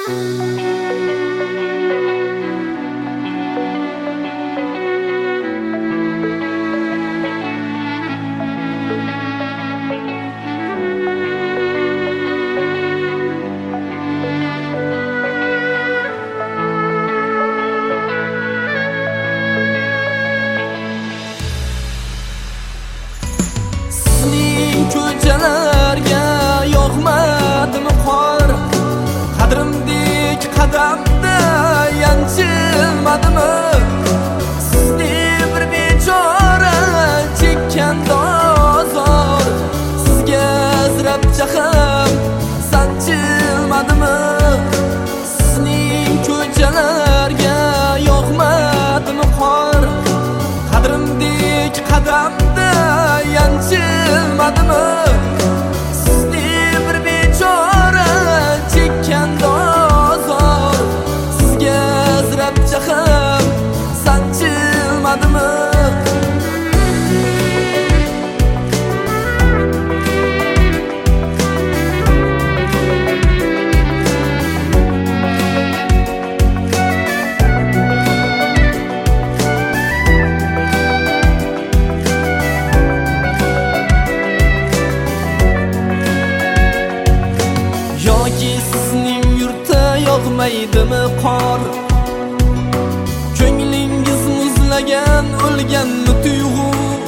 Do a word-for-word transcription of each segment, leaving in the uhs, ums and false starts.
Ko'chalarga yo'qmadimi qor, qadrimdek qadamda yanchilmadimi? Sizni bir bechora chekkan dozor, sizga azrab jaham sanchilmadimi? Sizning ko'chalarga yo'qmadimi qor, qadrimdek qadamda yanchilmadimi? Sizni bir bechora chekkan dozor, sizga azrab jaham sanchilmadimi? Yoki sizning yurtda yog'maydimi qor, ko'nglingiz muzlagan o'lganmi tuyg'u?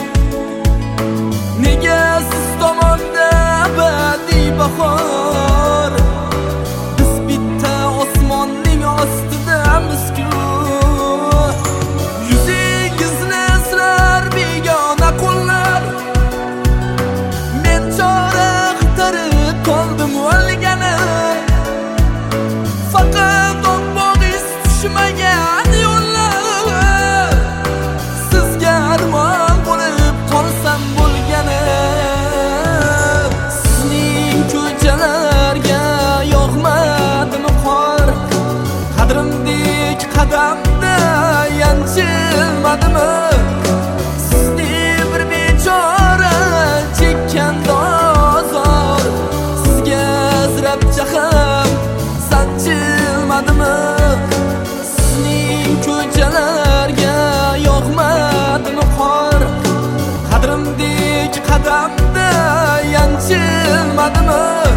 Nega siz tomonda abadiy bahor, biz bitta osmonning ostidamizku? Yuzingizni eslar begona qo'llar, men chora qidirib qoldim o'lgani. Faqat o'qbog'iz tushmagan yo'llar, sizga armon bo'lib qolsam bo'lgani. Sizning ko'chalarga yo'qmadimi qor, qadrimdek qadamda yanchilmadimi? Sizni bir bechora chekkan dozor, sizga azrab jaham sanchilmadimi? Sizning ko'chalarga yo'qmadimi qor, qadrimdek qadamda yanchilmadimi?